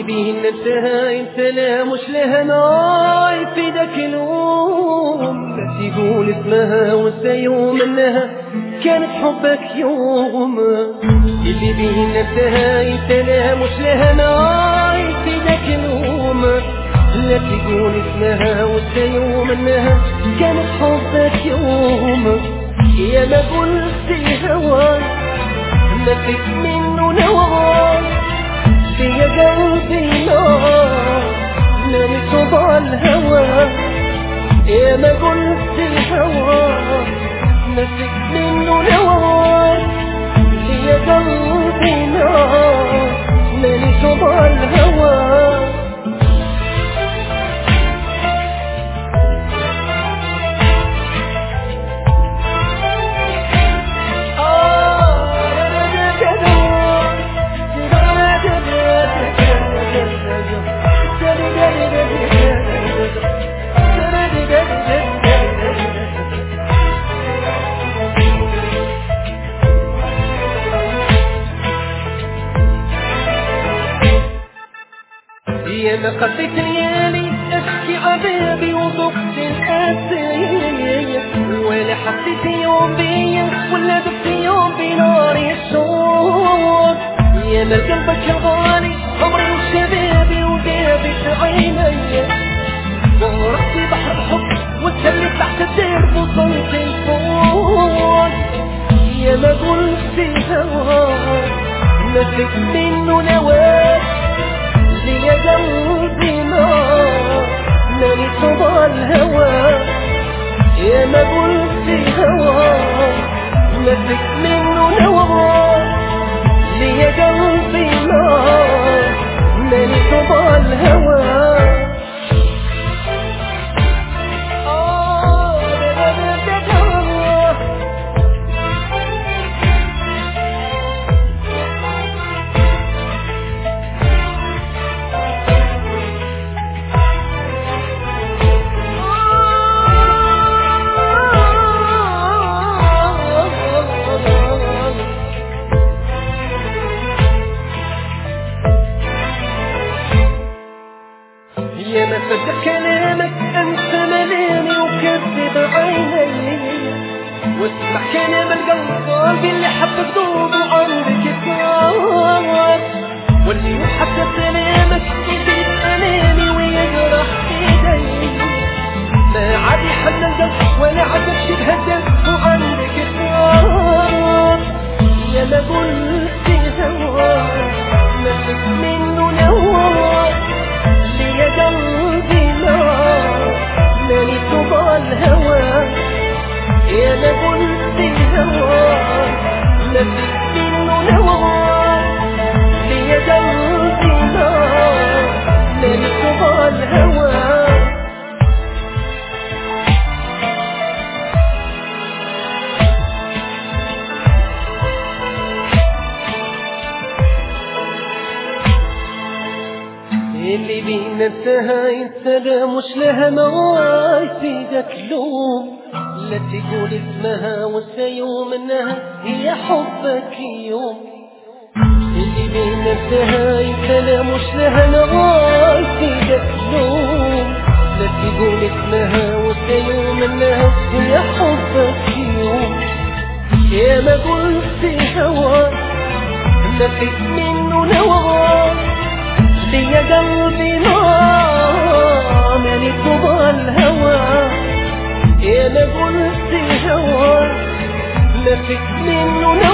بيه انتهى انت مش لها ناي في ذاك اليوم، لا تقول اسمها وانت يوم انها كانت حبك يوم. اللي بيه انتهى انت مش لها ناي في ذاك اليوم، لا تقول اسمها وانت يوم انها كانت حبك يوم. يا ما قلت هواي ما فيك منه نواي، يا قلبي نار نامي صدى الهوى. يا ما قلت الهوى ما فيك منه نواي، يا قلبي نار نامي صدى الهوى. يا ما قضيت ليالي اشكي عذابي وضغط الاسية، ولا حطيت يوم بيا ولا دفت يوم بنار الشوق. يا ما قلبك الغالي عمري وشبابي وجابت عيني، ورحت بحر الحب وتسلي تحت الدرب وصوت الفوق. يا ما قلت الهوى ما فيك منه نواة، يا قلبي نار نامي صدى الهوى. يا ما قلت الهوى ما فيك منه نوى، يا قلبي نار نامي صدى الهوى. يا ما صدق كلامك انت ملامي وكذب عيني، واسمع كلام القلب اللي حب صوته عندك يتعب، واللي يحب سلامك يزيد امامي ويجرح ايدي. ما عاد يحل القلب ولا عاد تهدى وعندك يتعب. يا ما قلت هوا ما فيك منه نوى، يا قلبي نار نامي صدى الهوى. يا ما قلت الهوى ما فيك منه نوى، يا قلبي نار نامي صدى الهوى. اللي بينا انتهى انتهى مش لها نواي في ذاك لوم، لا تقول اسمها وانت يوم انها هي حبك يوم. اللي بينا انتهى انتهى مش لها نواي في ذاك لوم، لا تقول اسمها وانت يوم انها هي حبك يوم. يا ما قلت هوا ما فيك منه نواي، يا قلبي نار نامي صدى الهوى. يا ما قلت هوى ما فيك منه